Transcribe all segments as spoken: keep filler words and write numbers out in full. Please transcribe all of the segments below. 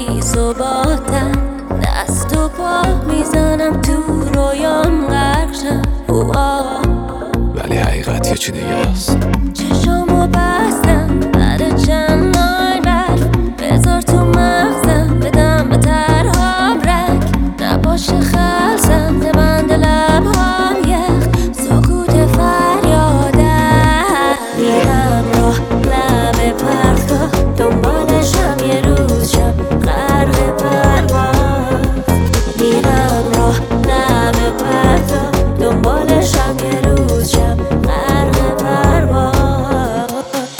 بی ثباتم، دست و پا میزنم تو رویام غرق شم، ولی حقیقت یه چی دیگه است. چشامو بستم بعد چند لاین برف، بذار تو مغزم بدم به ترهام رنگ، نباشه خلصم نبند لبهام یخ، سکوت فریادم. میرم راه لب پرتگاه، دنبالشم یه روز شم غرق پرواز. میرم راه لب پرتگاه، دنبالشم یه روز شم غرق پرواز.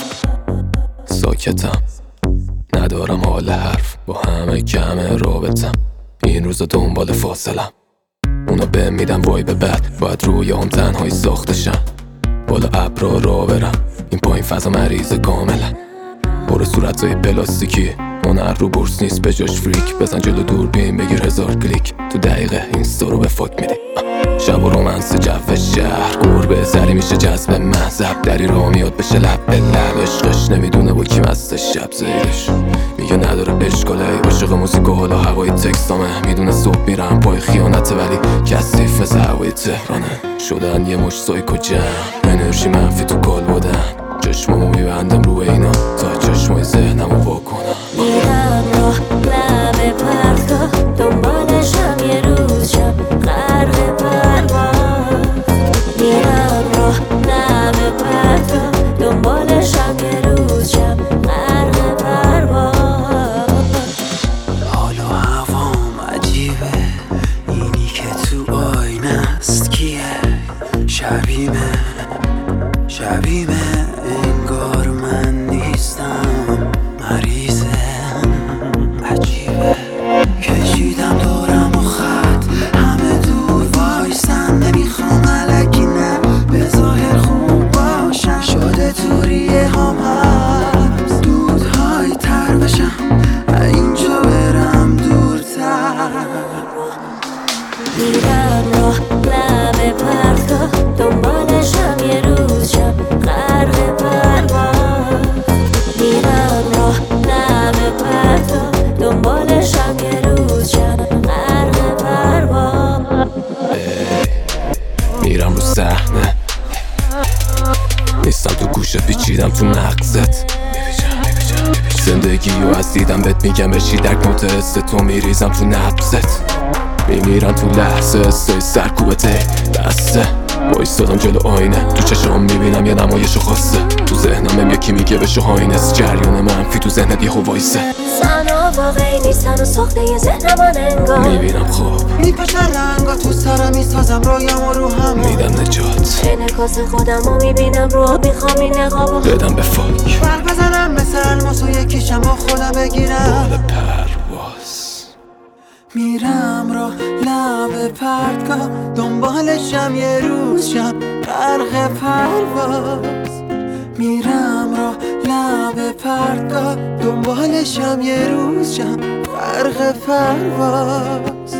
ساکتم، ندارم حال حرف، با همه کمه رابطم، این روزا دنبال فاصلم. اونا بهم میدن وایب بد، باید روی هم تنهایی ساختشم، بالا ابرا را برم، این پایین فضا مریض کاملا، برو صورتای پلاستیکی، هنر رو بورس نیست به جاش فریک، بزن جلو دوربین بگیر هزار کلیک، تو دقیقه اینستا رو به فاک میدی. شب و رومنس جو شهر، گربه سری میشه جذب مذهب، دری را میاد بشه لب به لب، عشقش نمیدونه با کی مست شب زیدش، میگه نداره اشکاله، عاشق موزیک و حالا هوای تکسامه، میدونه صبح میرم پای خیانت ولی کثیف از هوای تهرانه، شدن یه مش سایکو جمع، انرژی منفی تو کال بودن، چشمامو میبندم رو اینا تا چشمای ذهنمو واکنم. میرم راه لب پرتگاه، دنبالشم یه روز شم غرق پرواز. میرم راه لب پرتگاه، دنبالشم یه روز شم غرق پرواز. حال و هوام عجیبه، اینی که تو آینه است کیه؟ شبیمه شبیمه انگار من نیستم، مریضه عجیبه، کشیدم دورم و خط، همه دور وایستن، نمیخوام علکی نه به ظاهر خوب باشم، شده توریه هم هست دودهای تر بشم، اینجا برم دورتر. میرم راه لب پرتگاه، دنبالشم یه روز شم غرق پرواز. میرم راه لب پرتگاه، دنبالشم یه روز شم غرق پرواز. میرم رو صحنه، نیستم تو گوشه، پیچیدم تو مغزت، زندگی رو از دیدم بهت میگم بشی درک متحس تو، میریزم تو نبزت، میمیرم تو لحظه، استای سرکوبته دسته، بایستادم جلو آینه، تو چشم میبینم یه نمایش خاصه، تو ذهنم یکی میگه بشه هاینس، جریان منفی تو ذهنت یهو وایسه، سنا واقعی نیستن و ساخته یه ذهنم انگار، میبینم خواب میپاشن رنگا تو سرم، میسازم رویام و روحم، میدم نجات، انعکاس خودم رو میبینم، رو میخوام این نقابو بدم به فاک، برق بزنم مثل الماس و یکیشم با خودم بگیرم، بال پرواز. میرم را لب پرتگاه، دنبالشم یه روز شم غرق پرواز. میرم را لب پرتگاه، دنبالشم یه روز شم غرق پرواز.